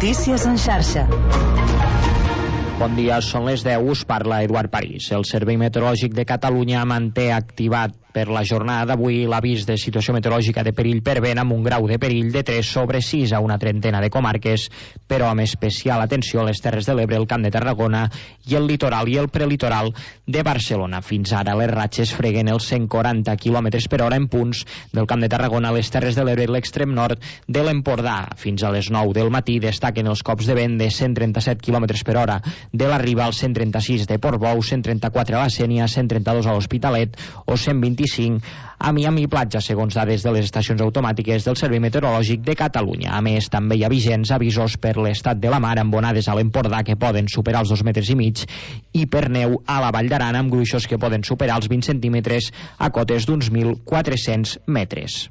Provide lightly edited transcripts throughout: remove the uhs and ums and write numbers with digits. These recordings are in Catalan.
Notícies en xarxa. Bon dia, són les 10, us parla Eduard París. El Servei Meteorològic de Catalunya manté activat per la jornada d'avui l'avís de situació meteorològica de perill per vent amb un grau de perill de 3 sobre 6 a una trentena de comarques, però amb especial atenció a les Terres de l'Ebre, el Camp de Tarragona i el litoral i el prelitoral de Barcelona. Fins ara les ratxes freguen els 140 km per hora en punts del Camp de Tarragona, les Terres de l'Ebre i l'extrem nord de l'Empordà. Fins a les 9 del matí destaquen els cops de vent de 137 km per hora de la Riba al 136 de Portbou, 134 a la Sénia, 132 a l'Hospitalet o 125 a Miami Platja, segons dades de les estacions automàtiques del Servei Meteorològic de Catalunya. A més, també hi ha vigents avisos per l'estat de la mar amb onades a l'Empordà que poden superar els 2,5 metres i per neu a la Vall d'Aran amb gruixos que poden superar els 20 centímetres a cotes d'uns 1.400 metres.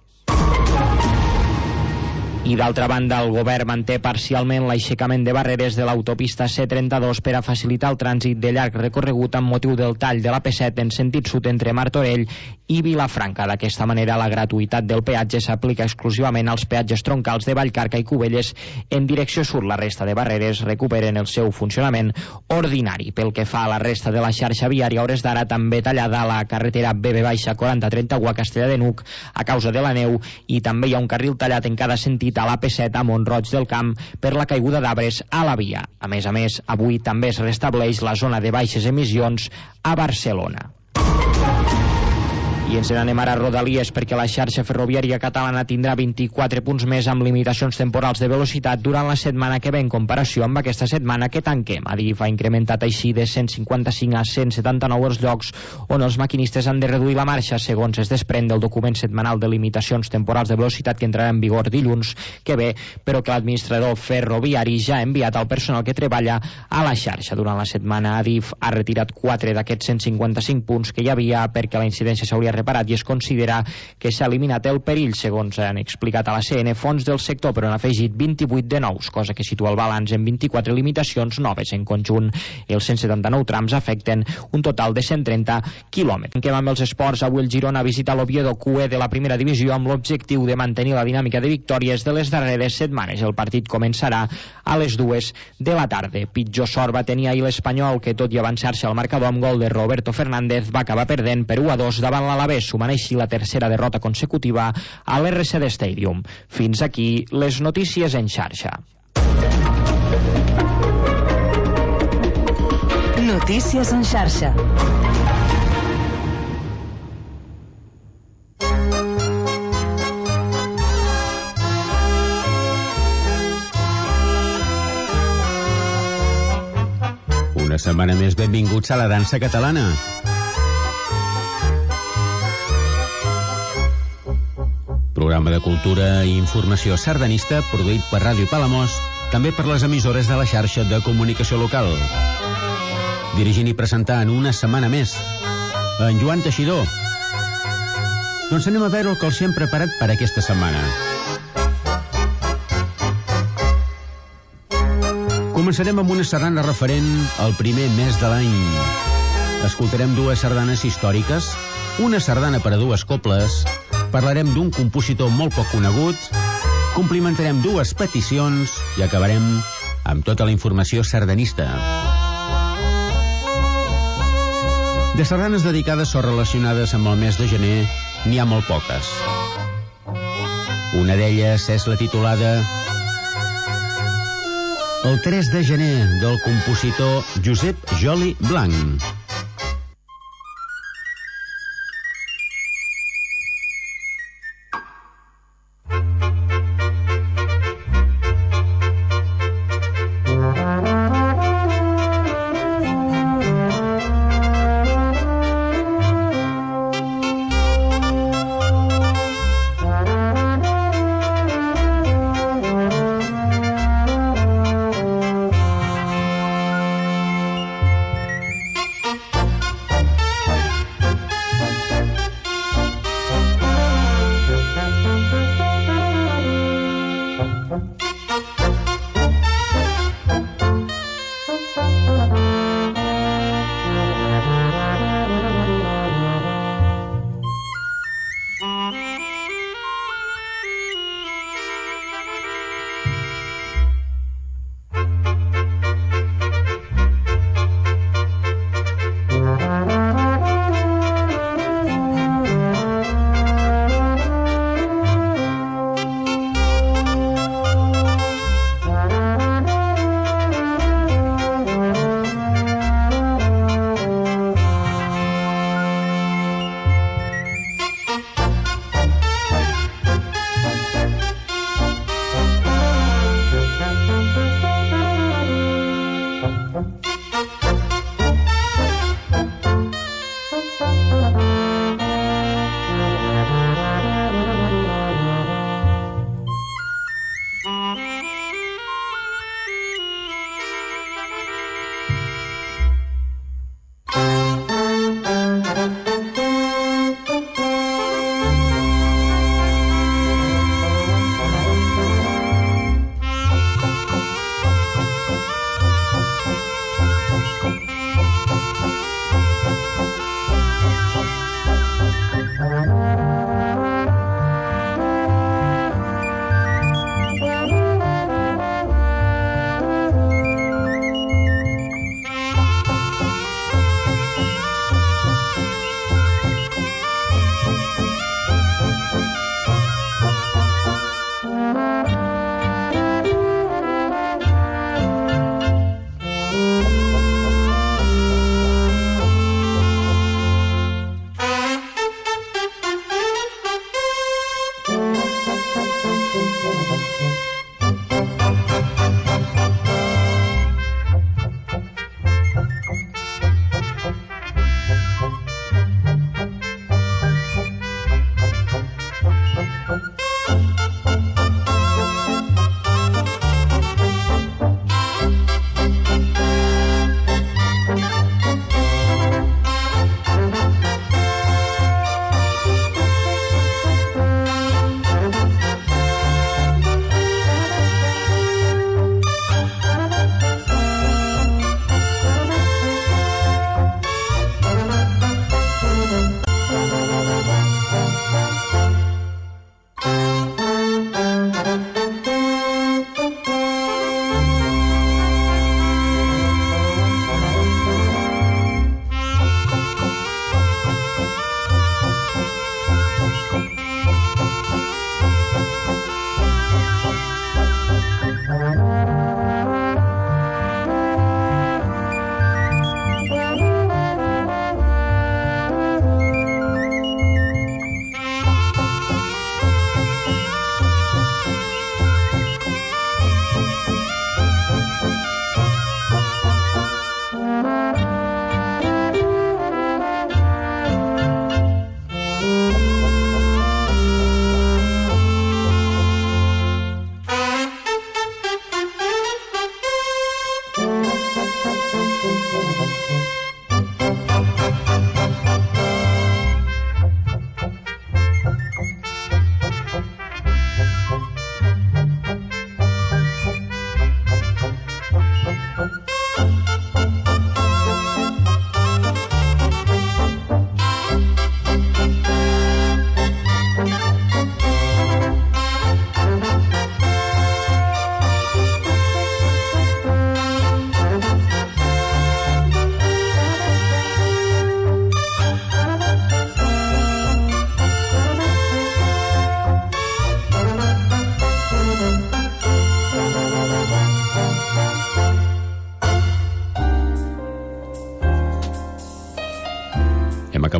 I d'altra banda, el govern manté parcialment l'aixecament de barreres de l'autopista C32 per a facilitar el trànsit de llarg recorregut amb motiu del tall de la P7 en sentit sud entre Martorell i Vilafranca. D'aquesta manera, la gratuïtat del peatge s'aplica exclusivament als peatges troncals de Vallcarca i Cubelles en direcció sud. La resta de barreres recuperen el seu funcionament ordinari. Pel que fa a la resta de la xarxa viària, a hores d'ara també tallada la carretera BB-4031 a Castellar de N'Hug a causa de la neu, i també hi ha un carril tallat en cada sentit a la P7 a Mont-roig del Camp per la caiguda d'arbres a la via. A més, avui també es restableix la zona de baixes emissions a Barcelona. I ens n'anem ara a Rodalies, perquè la xarxa ferroviària catalana tindrà 24 punts més amb limitacions temporals de velocitat durant la setmana que ve en comparació amb aquesta setmana que tanquem. Adif ha incrementat així de 155 a 179 els llocs on els maquinistes han de reduir la marxa, segons es desprèn del document setmanal de limitacions temporals de velocitat que entrarà en vigor dilluns que ve, però que l'administrador ferroviari ja ha enviat al personal que treballa a la xarxa. Durant la setmana, Adif ha retirat 4 d'aquests 155 punts que hi havia perquè la incidència s'hauria reparat i es considera que s'ha eliminat el perill, segons han explicat a la CN fons del sector, però han afegit 28 de nous, cosa que situa el balanç en 24 limitacions noves. En conjunt, els 179 trams afecten un total de 130 quilòmetres. Tanquem amb els esports. Avui el Girona visita l'Oviedo QE de la primera divisió amb l'objectiu de mantenir la dinàmica de victòries de les darreres setmanes. El partit començarà a les 2 de la tarda. Pitjor sort va tenir ahir l'Espanyol, que tot i avançar-se al marcador amb gol de Roberto Fernández va acabar perdent per 1-2 davant l'Alavés, sumant així la tercera derrota consecutiva a l'RCD Stadium. Fins aquí les notícies en xarxa. Notícies en xarxa. Una setmana més, benvinguts a la dansa catalana. Programa de cultura i informació sardanista produït per Ràdio Palamós, també per les emissores de la xarxa de comunicació local. Dirigint i presentant una setmana més en Joan Teixidor. Doncs anem a veure el que els hem preparat per aquesta setmana. Començarem amb una sardana referent al primer mes de l'any. Escoltarem 2 sardanes històriques, una sardana per a 2 cobles, parlarem d'un compositor molt poc conegut, complimentarem 2 peticions i acabarem amb tota la informació sardanista. De sardanes dedicades o relacionades amb el mes de gener n'hi ha molt poques. Una d'elles és la titulada El 3 de gener, del compositor Josep Joli Blanc.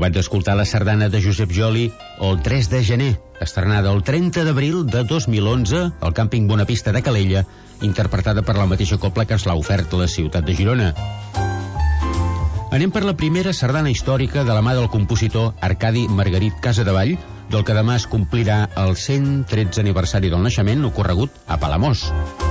Acabat d'escoltar la sardana de Josep Joli, El 3 de gener, estrenada el 30 d'abril de 2011 al càmping Bonapista de Calella, interpretada per la mateixa cobla que ens l'ha ofert la ciutat de Girona. Anem per la primera sardana històrica de la mà del compositor Arcadi Margarit Casadevall, del que demà es complirà el 113 aniversari del naixement, ocorregut a Palamós.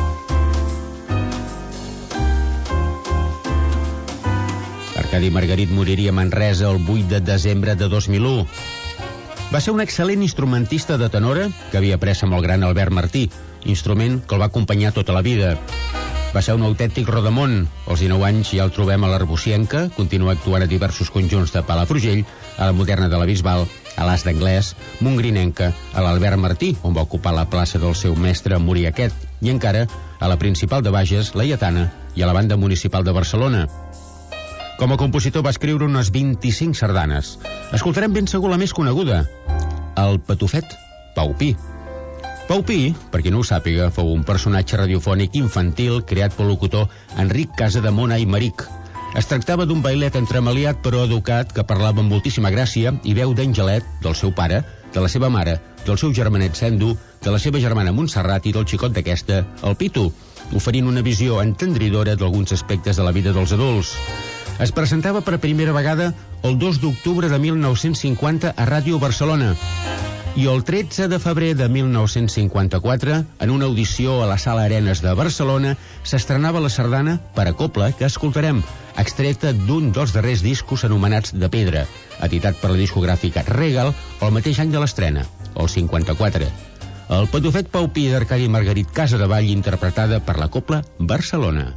Arcadi Margarit moriria a Manresa el 8 de desembre de 2001. Va ser un excel·lent instrumentista de tenora que havia après amb el gran Albert Martí, instrument que el va acompanyar tota la vida. Va ser un autèntic rodamón. Als 19 anys ja el trobem a l'Arbocienca, continua actuant a diversos conjunts de Palafrugell, a la Moderna de la Bisbal, a l'As d'Anglès, Montgrinenca, a l'Albert Martí, on va ocupar la plaça del seu mestre Muriaquet, i encara a la Principal de Bages, la Lletana, i a la Banda Municipal de Barcelona. Com a compositor va escriure unes 25 sardanes. Escoltarem ben segur la més coneguda, El Patufet Pau Pi. Pau Pi, per qui no ho sàpiga, fou un personatge radiofònic infantil creat pel locutor Enric Casademona i Maric. Es tractava d'un bailet entremaliat però educat que parlava amb moltíssima gràcia i veu d'angelet del seu pare, de la seva mare, del seu germanet Sendu, de la seva germana Montserrat i del xicot d'aquesta, el Pitu, oferint una visió entendridora d'alguns aspectes de la vida dels adults. Es presentava per primera vegada el 2 d'octubre de 1950 a Ràdio Barcelona i el 13 de febrer de 1954, en una audició a la Sala Arenes de Barcelona, s'estrenava la sardana per a cobla que escoltarem, extreta d'un dels darrers discos anomenats De Pedra, editat per la discogràfica Regal el mateix any de l'estrena, el 54. El Patufet Pau Pi d'Arcadi Margarit Casadevall, interpretada per la cobla Barcelona.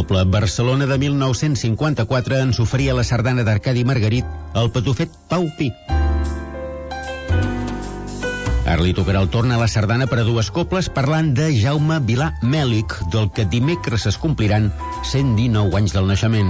Doble Barcelona de 1954 ens oferia la sardana d'Arcadi Margarit, el patufet Pau Pi. Ara li tocarà el torn a la sardana per a dues cobles parlant de Jaume Vilà Mèlic, del que dimecres es compliran 119 anys del naixement.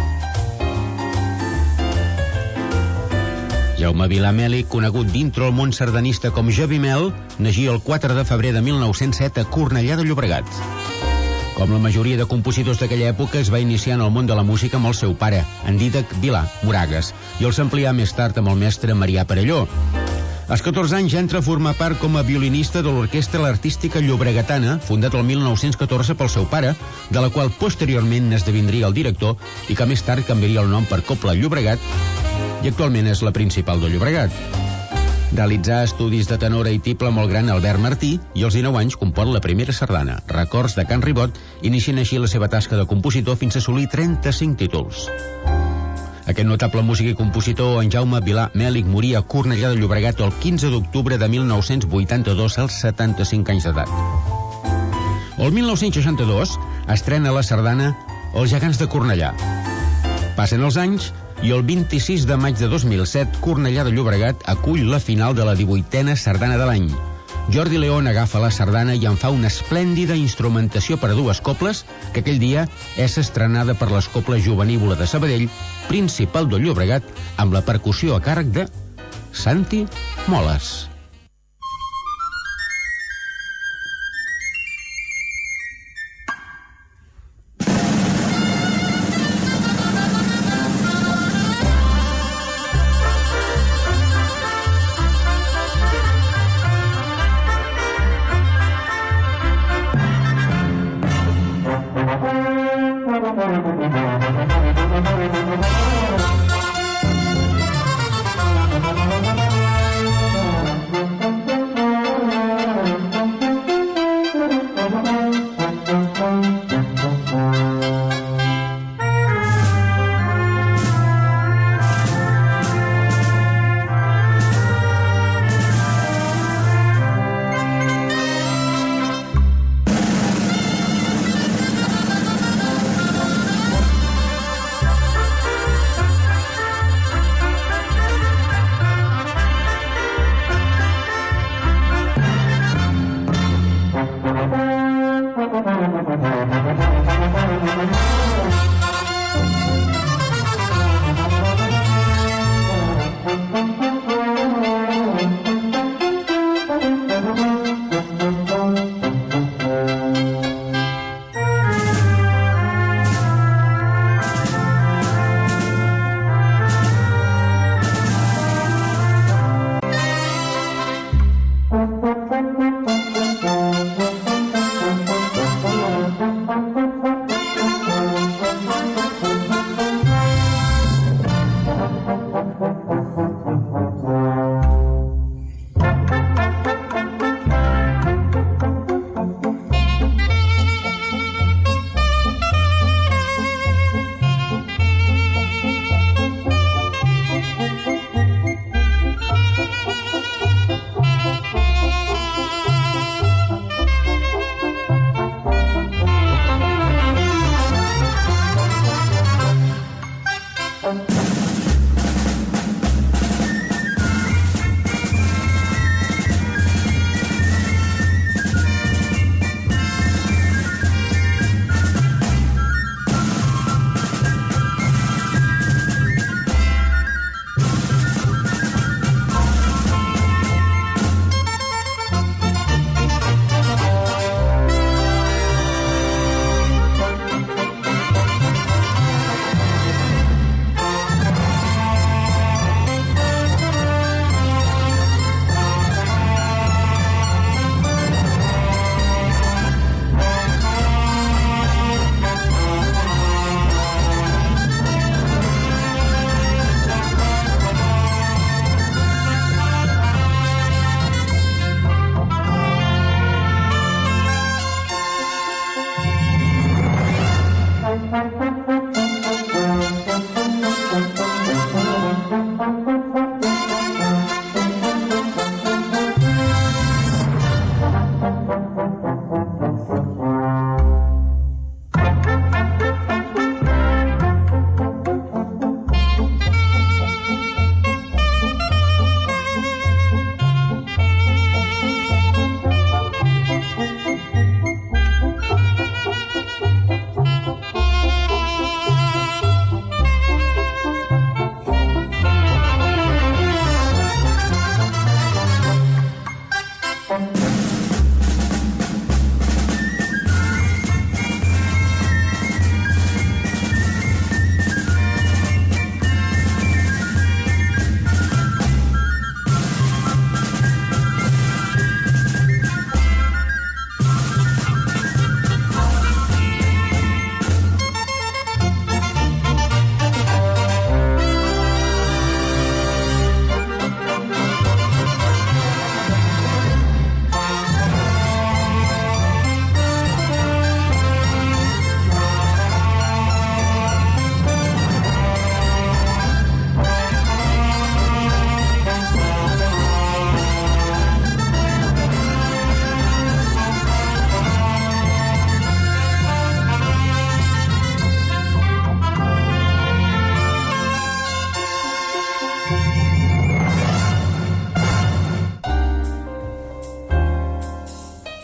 Jaume Vilà Mèlic, conegut dintre el món sardanista com Javi Mel, naixia el 4 de febrer de 1907 a Cornellà de Llobregat. Com la majoria de compositors d'aquella època, es va iniciar en el món de la música amb el seu pare, en Dídac Vilà Moragues, i els amplià més tard amb el mestre Marià Perelló. Als 14 anys entra a formar part com a violinista de l'Orquestra Artística Llobregatana, fundat el 1914 pel seu pare, de la qual posteriorment n'esdevindria el director i que més tard canviaria el nom per Cobla Llobregat i actualment és la principal de Llobregat. Realitzà estudis de tenora i tiple amb el gran Albert Martí i als 19 anys compon la primera sardana, Records de Can Ribot, iniciant així la seva tasca de compositor fins a assolir 35 títols. Aquest notable músic i compositor, en Jaume Vilà Mèlic, moria a Cornellà de Llobregat el 15 d'octubre de 1982 als 75 anys d'edat. El 1962 estrena la sardana Els gegants de Cornellà. Passen els anys i el 26 de maig de 2007 Cornellà de Llobregat acull la final de la 18a sardana de l'any. Jordi León agafa la sardana i en fa una esplèndida instrumentació per a dues cobles que aquell dia és estrenada per les Coples Jovenívola de Sabadell, principal del Llobregat, amb la percussió a càrrec de Santi Moles.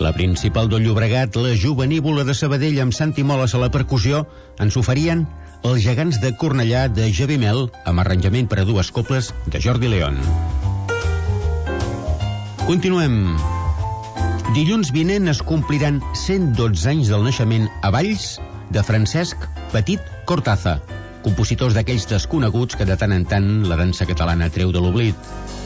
La Principal del Llobregat, la Jovenívola de Sabadell amb Santi Moles a la percussió ens oferien Els gegants de Cornellà de Javi Mel amb arranjament per a 2 cobles de Jordi León. Continuem. Dilluns vinent es compliran 112 anys del naixement a Valls de Francesc Petit Cortaza, compositors d'aquells desconeguts que de tant en tant la dansa catalana treu de l'oblit.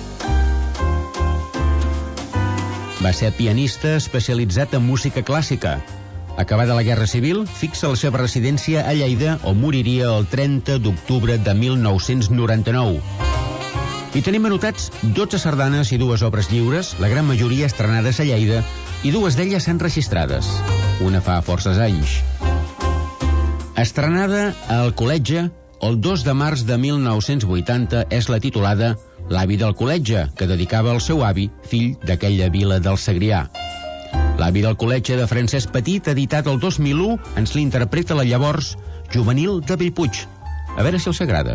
Va ser pianista especialitzat en música clàssica. Acabada la Guerra Civil, fixa la seva residència a Lleida, on moriria el 30 d'octubre de 1999. Hi tenim anotats 12 sardanes i 2 obres lliures, la gran majoria estrenades a Lleida, i 2 d'elles enregistrades. Una fa forces anys. Estrenada al Col·letge, el 2 de març de 1980 és la titulada L'avi del Col·letge, que dedicava al seu avi, fill d'aquella vila del Segrià. L'avi del Col·letge de Francesc Petit, editat el 2001, ens l'interpreta la llavors Juvenil de Bellpuig. A veure si els agrada.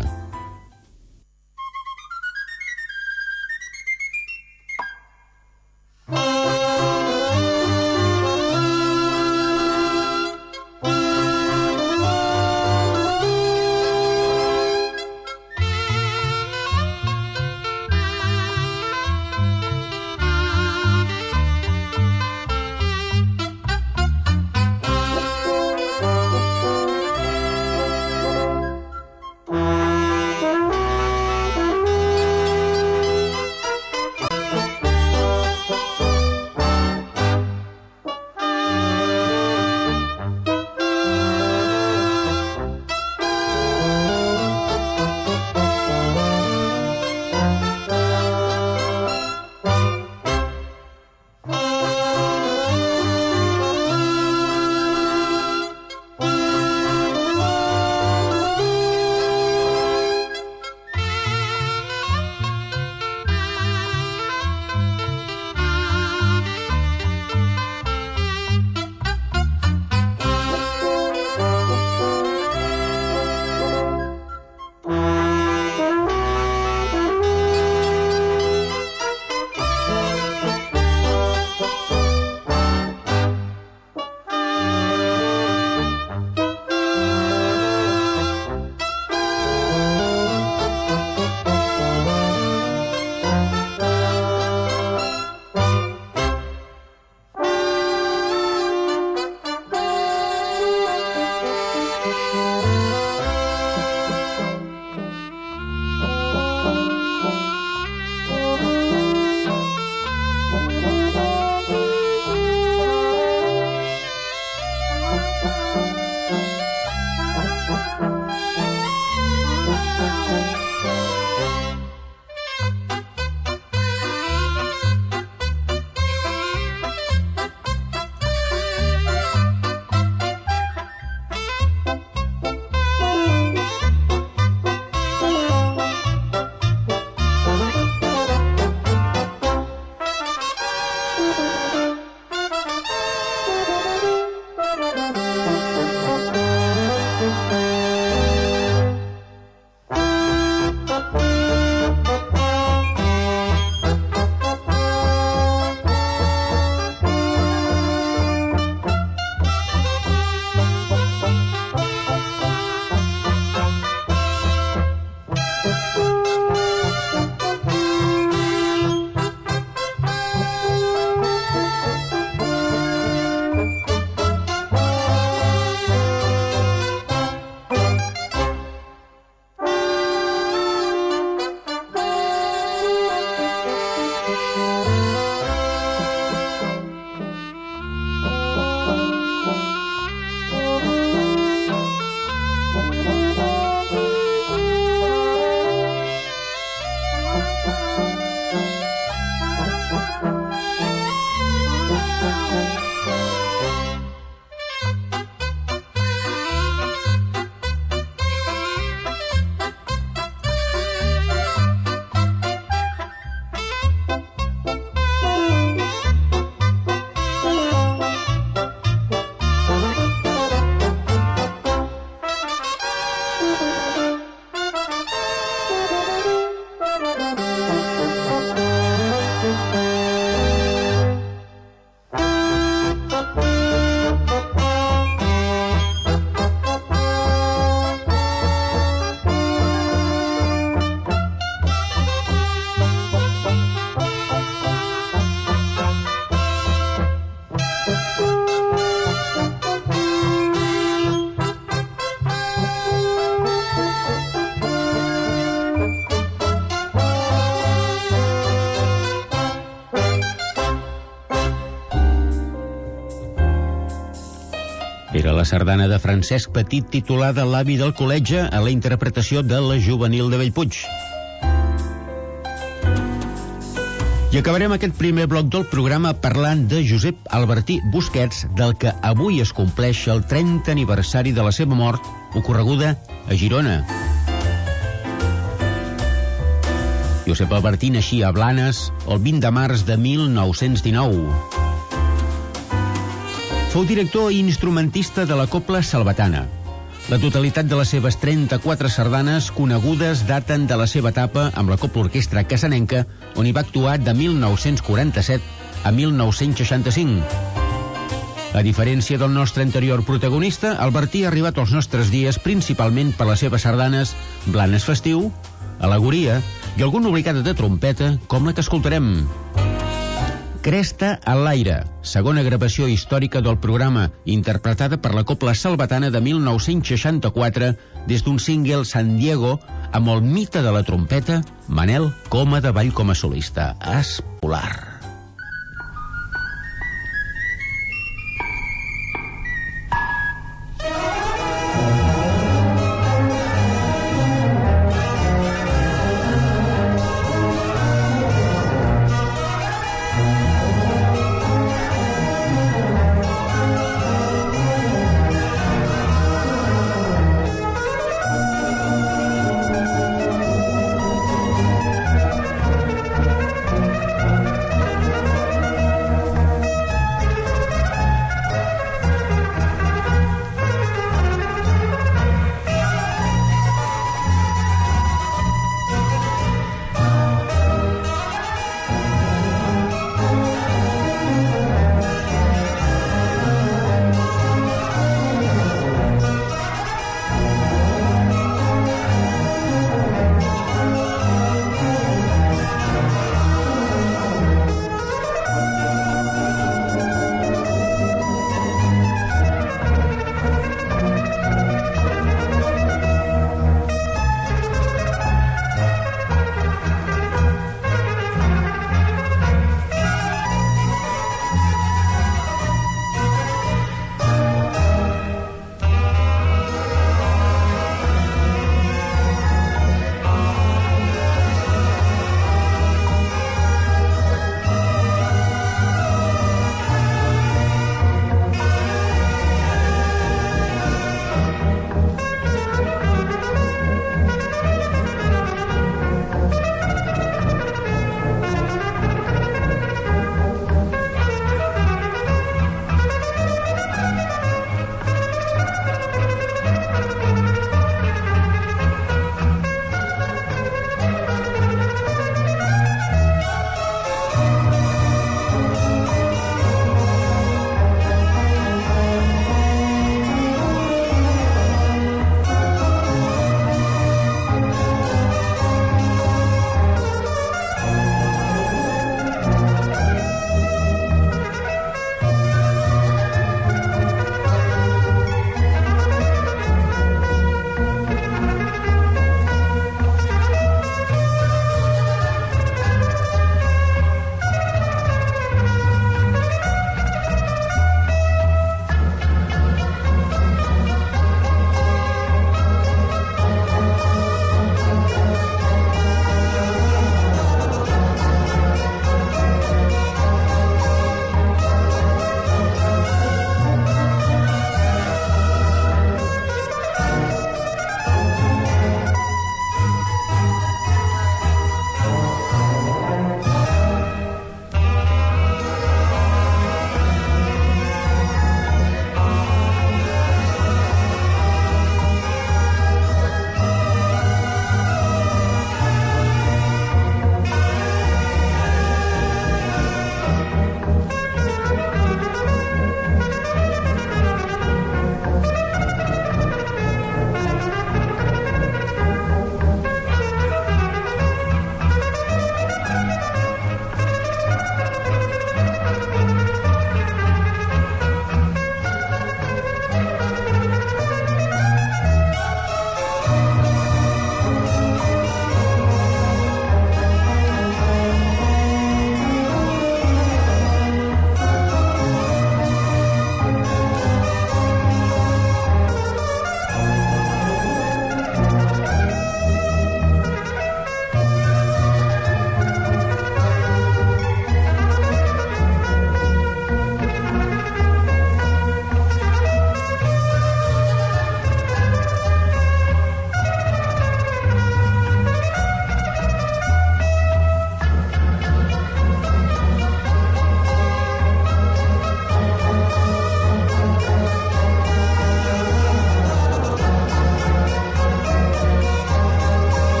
Era la sardana de Francesc Petit titulada L'avi del col·legi a la interpretació de la Juvenil de Bellpuig. I acabarem aquest primer bloc del programa parlant de Josep Albertí Busquets, del que avui es compleix el 30 aniversari de la seva mort, ocorreguda a Girona. Josep Albertí naixia a Blanes el 20 de març de 1919. Fou director i instrumentista de la Cobla Salvatana. La totalitat de les seves 34 sardanes conegudes daten de la seva etapa amb la Cobla Orquestra Casanenca, on hi va actuar de 1947 a 1965. A diferència del nostre anterior protagonista, Albertí ha arribat als nostres dies principalment per les seves sardanes Blanes Festiu, Alegoria i alguna obligada de trompeta com la que escoltarem. Cresta a l'aire, segona gravació històrica del programa, interpretada per la Cobla Salvatana de 1964 des d'un single San Diego amb el mite de la trompeta Manel Coma de Vall com a solista. Espolar.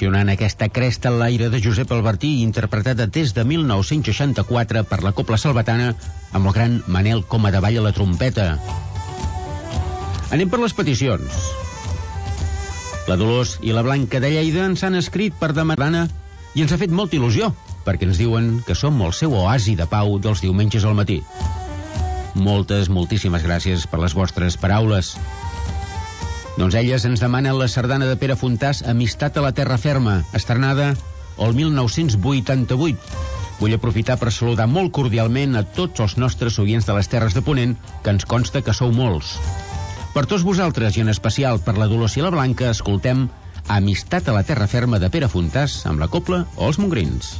versionant aquesta cresta en l'aire de Josep Albertí, interpretada des de 1964 per la Cobla Salvatana, amb el gran Manel Comadevall a la trompeta. Anem per les peticions. La Dolors i la Blanca de Lleida ens han escrit per demanar i ens ha fet molta il·lusió, perquè ens diuen que som el seu oasi de pau dels diumenges al matí. Moltíssimes gràcies per les vostres paraules. Doncs elles ens demanen la sardana de Pere Fontàs, Amistat a la terra ferma, estrenada el 1988. Vull aprofitar per saludar molt cordialment a tots els nostres oients de les Terres de Ponent, que ens consta que sou molts. Per tots vosaltres, i en especial per la Dolors i la Blanca, escoltem Amistat a la terra ferma de Pere Fontàs amb la Cobla o els Mongrins.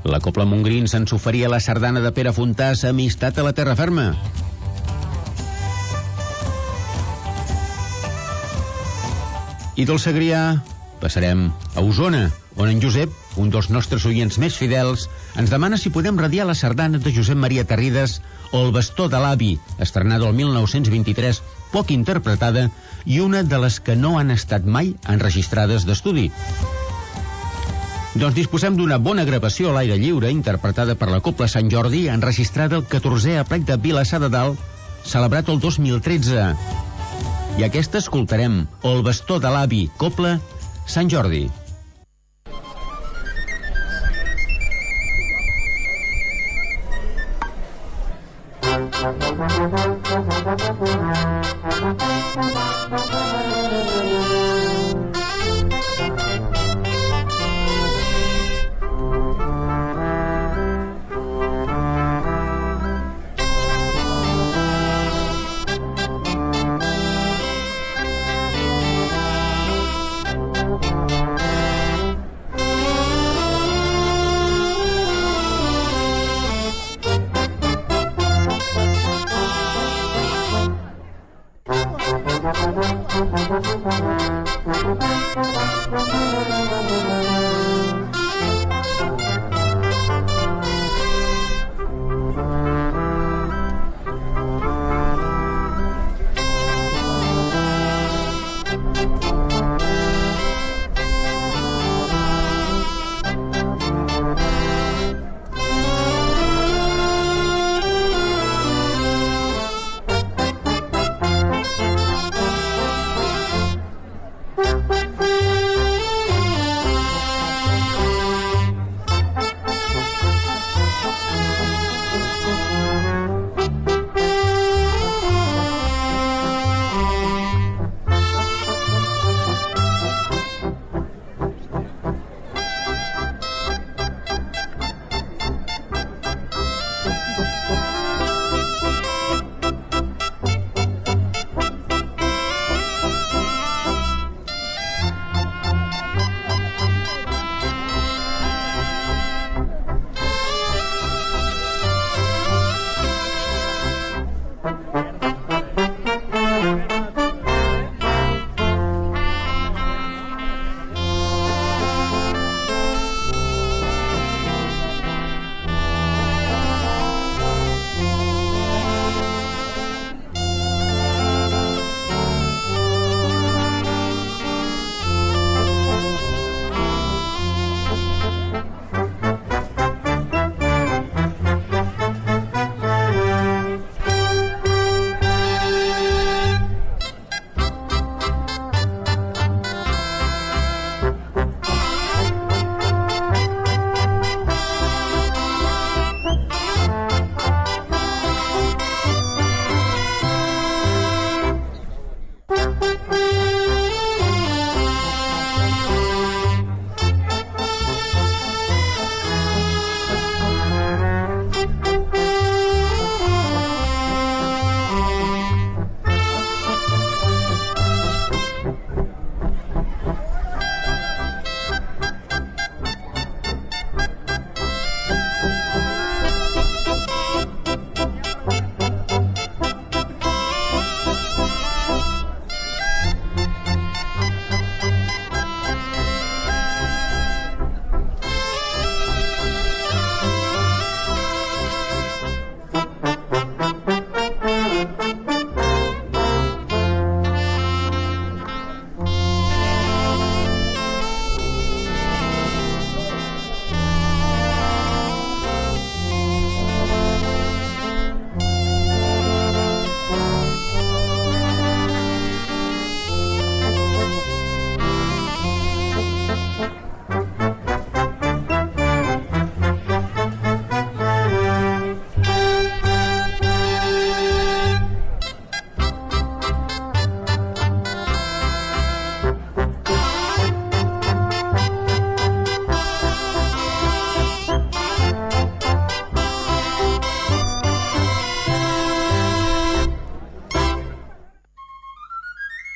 La Cobla Montgrins ens oferia la sardana de Pere Fontàs, Amistat a la terra ferma. I del Segrià passarem a Osona, on en Josep, un dels nostres oients més fidels, ens demana si podem radiar la sardana de Josep Maria Terrides o El bastó de l'avi, estrenada el 1923, poc interpretada i una de les que no han estat mai enregistrades d'estudi. Doncs disposem d'una bona gravació a l'aire lliure, interpretada per la Cobla Sant Jordi, enregistrada el 14è aplec de Vilassar de Dalt, celebrat el 2013. I aquesta escoltarem, El bastó de l'avi, Cobla Sant Jordi.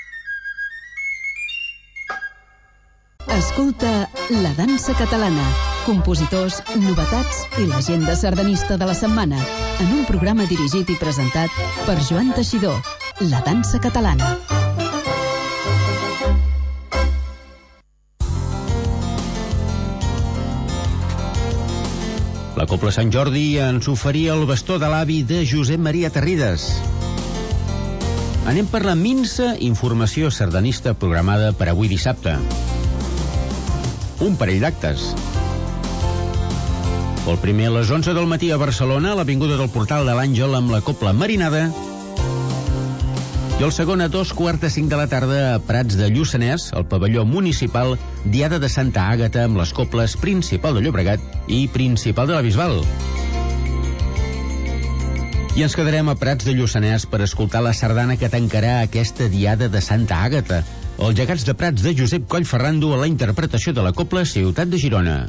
Escolta La dansa catalana compositors, novetats i l'agenda sardanista de la setmana, en un programa dirigit i presentat per Joan Teixidor, La dansa catalana. La Cobla Sant Jordi ens oferia el bastó de l'avi de Josep Maria Terrides. Anem per la minsa informació sardanista programada per avui dissabte. Un parell d'actes. El primer a les 11 del matí a Barcelona, a l'Avinguda del Portal de l'Àngel amb la Cobla Marinada. I el segon a 2:45 de la tarda a Prats de Lluçanès, al pavelló municipal, Diada de Santa Àgata amb les coples Principal de Llobregat i Principal de la Bisbal. I ens quedarem a Prats de Lluçanès per escoltar la sardana que tancarà aquesta Diada de Santa Àgata. Els Gegants de Prats de Josep Coll Ferrando a la interpretació de la copla Ciutat de Girona.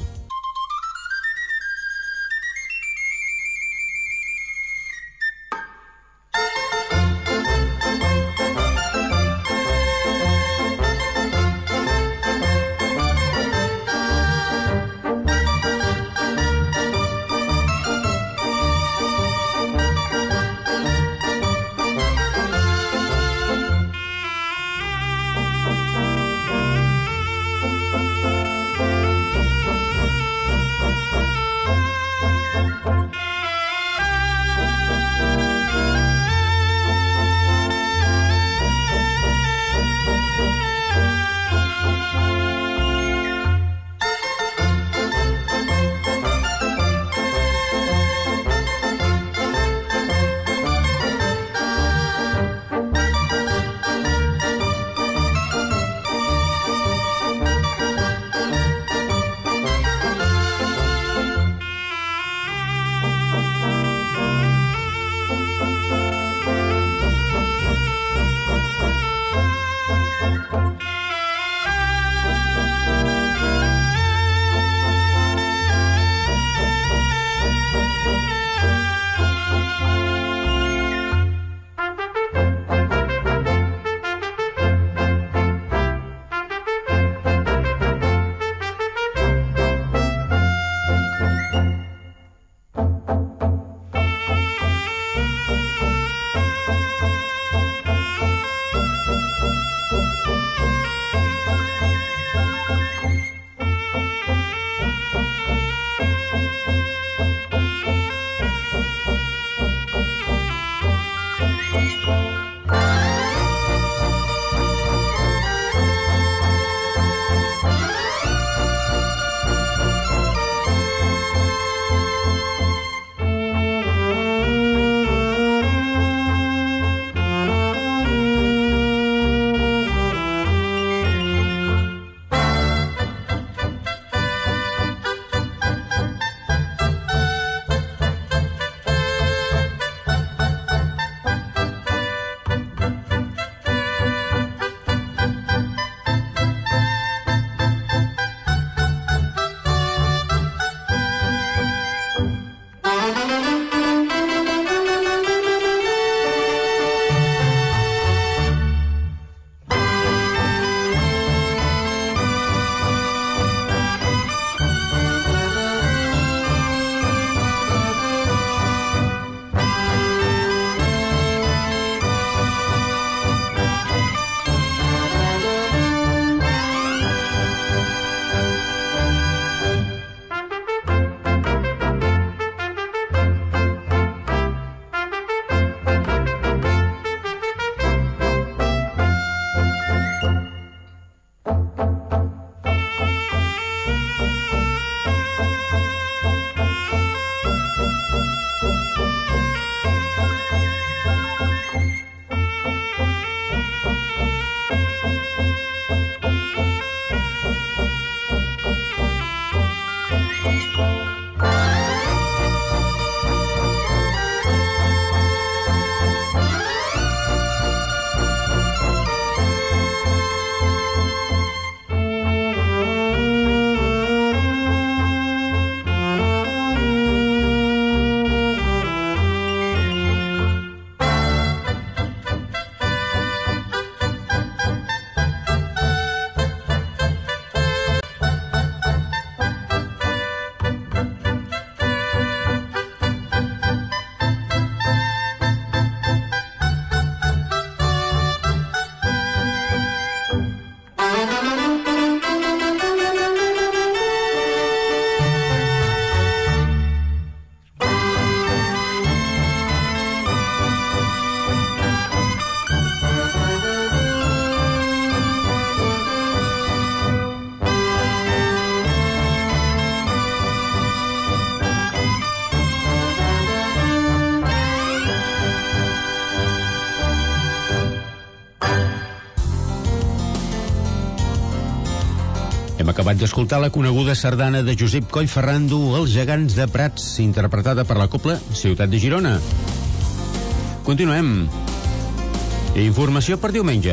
Hem acabat d'escoltar la coneguda sardana de Josep Coll Ferrando, Els gegants de Prats, interpretada per la Cobla Ciutat de Girona. Continuem. Informació per diumenge.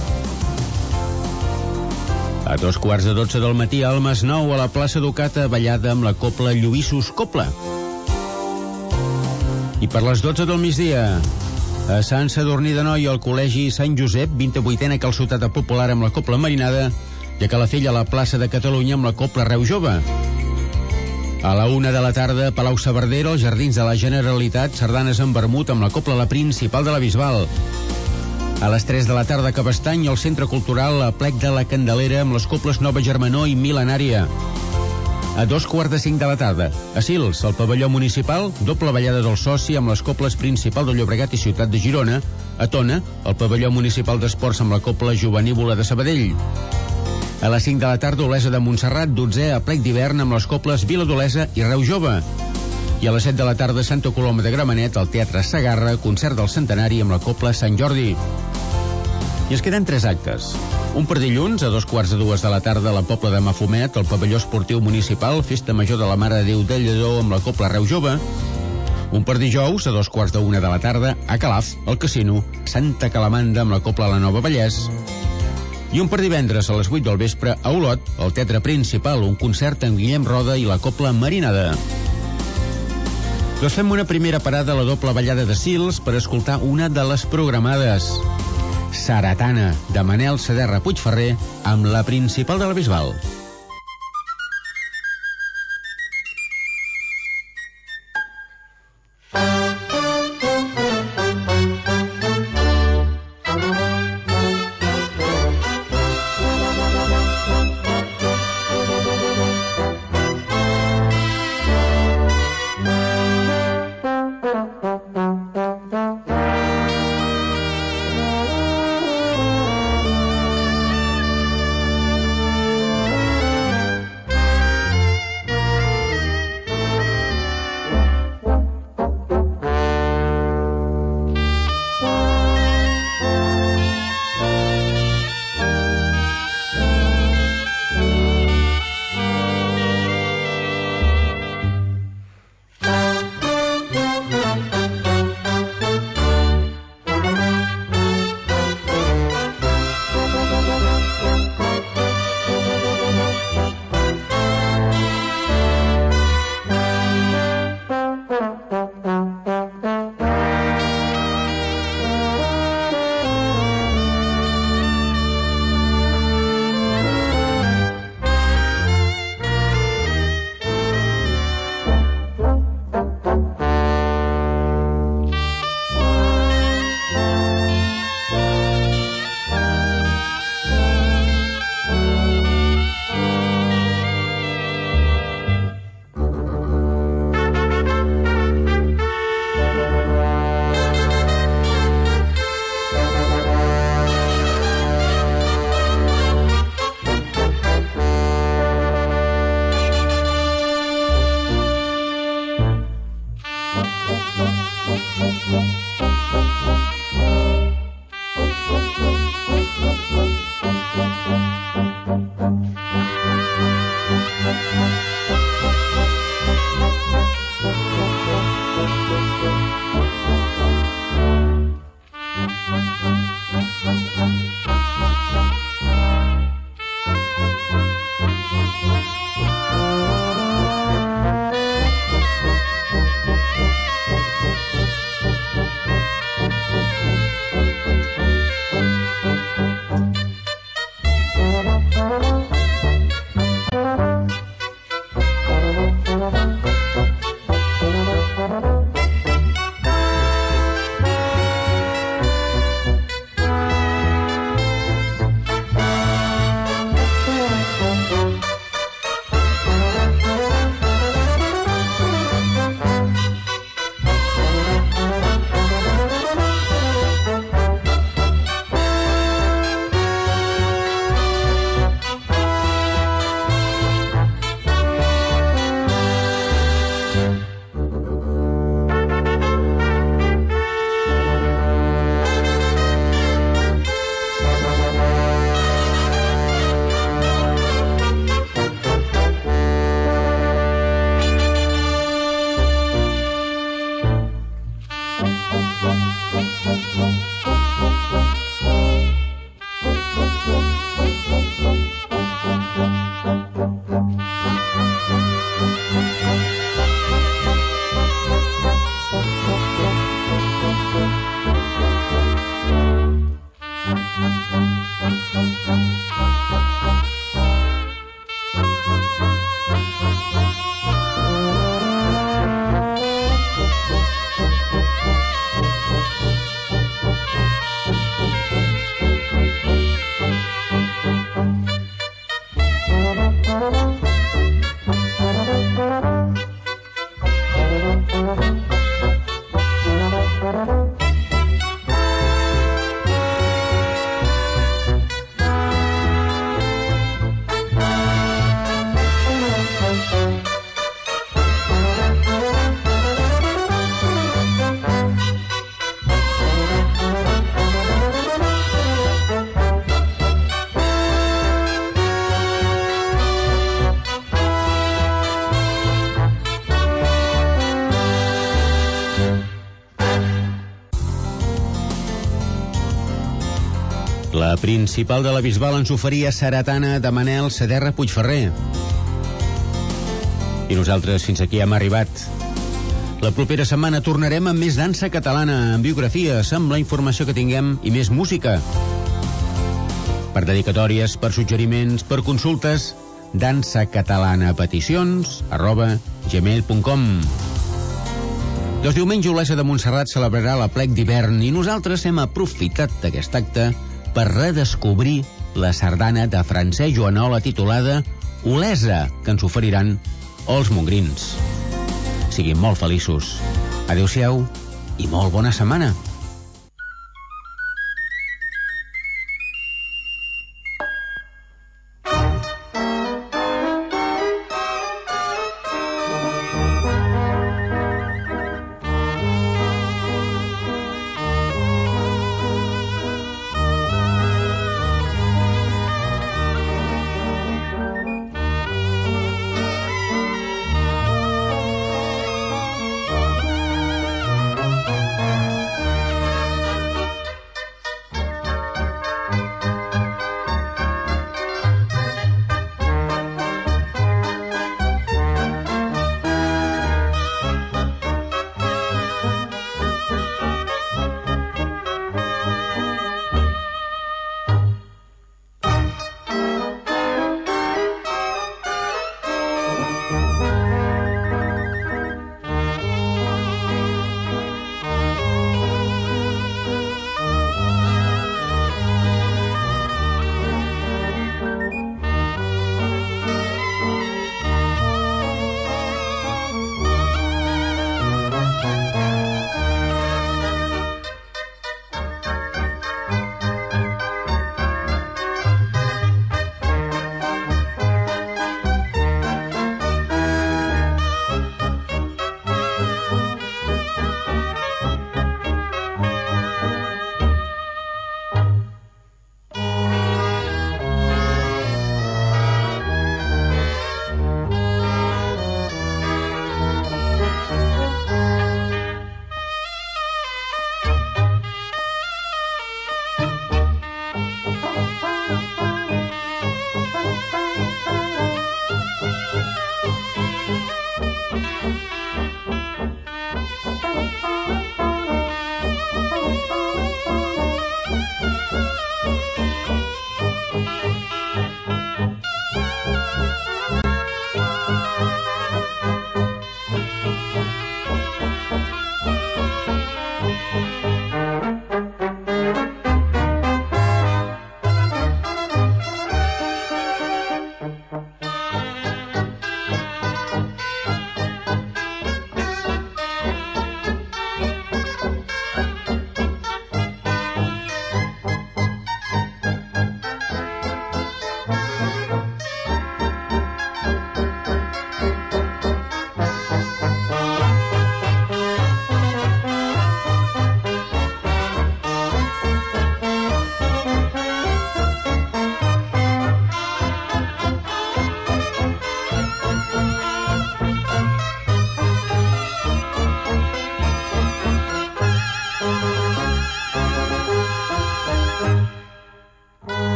A 2:15 del matí, al Masnou, a la plaça Ducata, ballada amb la Cobla Lluïssos Cobla. I per les 12 del migdia, a Sant Sadurní d'Anoia, al Col·legi Sant Josep, 28a calçotada popular amb la Cobla Marinada, i a Calafell, a la plaça de Catalunya, amb la Cobla Reu Jove. A la 1 de la tarda, a Palau Saverdera, als Jardins de la Generalitat, sardanes en vermut amb la Cobla La Principal de la Bisbal. A les 3 de la tarda, a Cabestany, al Centre Cultural, a Plec de la Candelera, amb les Cobles Nova Germanor i Milenària. A 2:45 de la tarda, a Sils, al pavelló municipal, doble ballada del soci amb les Cobles Principal de Llobregat i Ciutat de Girona. A Tona, al pavelló municipal d'esports amb la Cobla Jovenívola de Sabadell. A les 5 de la tarda, Olesa de Montserrat, 12è a Plec d'hivern amb les Cobles Vila d'Olesa i Reu Jove. I a les 7 de la tarda, Santa Coloma de Gramenet, al Teatre Segarra, concert del centenari amb la Cobla Sant Jordi. I es queden 3 actes. Un per dilluns, a 2:15 de la tarda, a la Pobla de Mafumet, al pavelló esportiu municipal, Festa Major de la Mare de Déu de Lledó amb la Cobla Reu Jove. Un per dijous, a 2:15 de la tarda, a Calaf, al Casino, Santa Calamanda amb la Cobla La Nova Vallès. I un per divendres, a les 8 del vespre, a Olot, al Teatre Principal, un concert amb Guillem Roda i la Cobla Marinada. Doncs fem una primera parada a la doble ballada de Sils per escoltar una de les programades. Saratana, de Manel Saderra Puigferrer, amb la Principal de la Bisbal. La Principal de la Bisbal ens oferia Saratana de Manel Saderra Puigferrer. I nosaltres fins aquí hem arribat. La propera setmana tornarem amb més dansa catalana, amb biografies, amb la informació que tinguem i més música. Per dedicatòries, per suggeriments, per consultes, dansacatalana@gmail.com. Doncs diumenge Olesa de Montserrat celebrarà l'Aplec d'hivern i nosaltres hem aprofitat d'aquest acte per redescobrir la sardana de Francesc Joanola titulada Olesa, que ens oferiran els mongrins. Siguin molt feliços. Adéu-siau i molt bona setmana.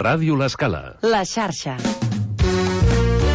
Ràdio L'Escala. La xarxa.